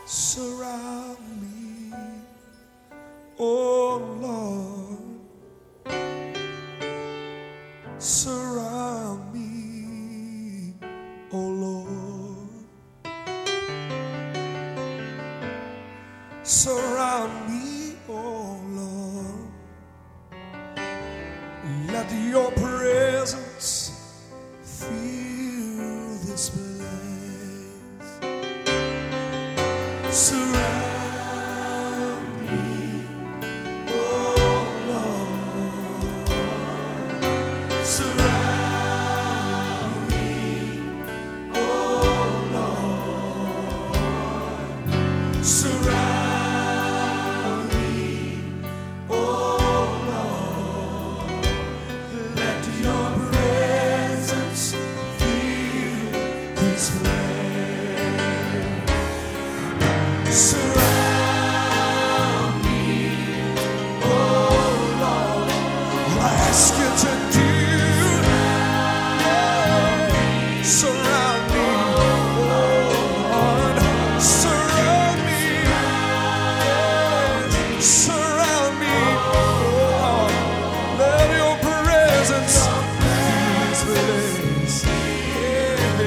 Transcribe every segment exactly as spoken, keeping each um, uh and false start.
Surround me, oh Lord. Surround me, oh Lord. Surround me, oh Lord. Let your presence fill this place. Surround me, oh Lord. Surround me, oh Lord. Surround me, oh Lord. Let your presence fill this place. Surround me, oh Lord. All I ask you to do, yeah. Surround me, oh Lord. Surround me, yes. Surround me, oh Lord. Let your presence fill this place. Yeah.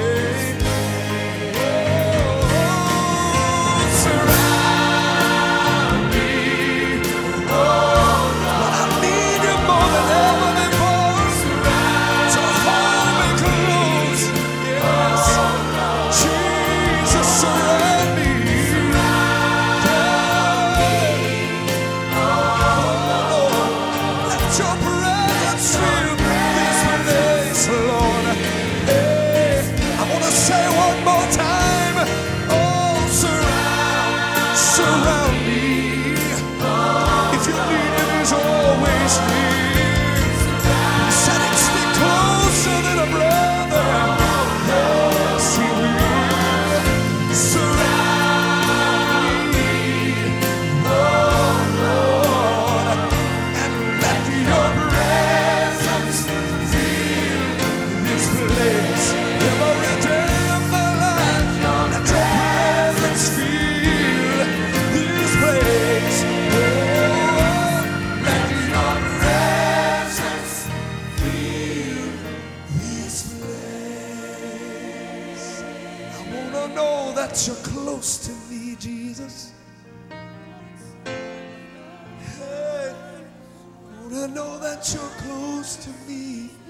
Your presence fill this place, Lord. Hey, I want to say one more time, oh, surround, surround me. If you need it, He's always near. He said He'd stick closer than a brother. Yes, He will. Surround me, oh Lord, and let your presence fill this place. Every day of my life, let your presence fill this place. Oh, let your presence fill this place. I wanna know that you're close to me, Jesus. Hey, I wanna know that you're close to me.